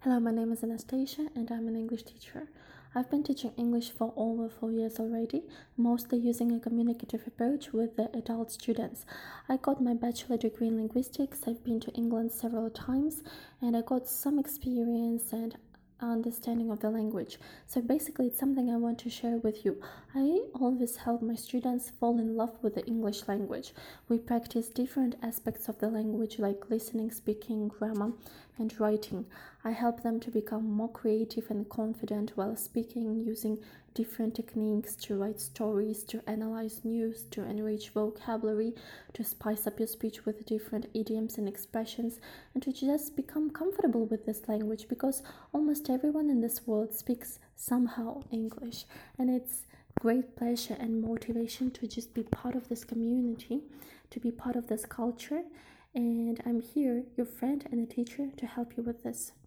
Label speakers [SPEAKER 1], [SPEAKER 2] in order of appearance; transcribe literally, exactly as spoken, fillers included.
[SPEAKER 1] Hello, my name is Anastasia and I'm an English teacher. I've been teaching English for over four years already, mostly using a communicative approach with the adult students. I got my bachelor degree in linguistics. I've been to England several times and I got some experience and understanding of the language. So basically it's something I want to share with you. I always help my students fall in love with the English language. We practice different aspects of the language like listening, speaking, grammar and writing. I help them to become more creative and confident while speaking, using different techniques to write stories, to analyze news, to enrich vocabulary, to spice up your speech with different idioms and expressions, and to just become comfortable with this language, because almost everyone in this world speaks somehow English, and it's great pleasure and motivation to just be part of this community, to be part of this culture. And I'm here, your friend and a teacher, to help you with this.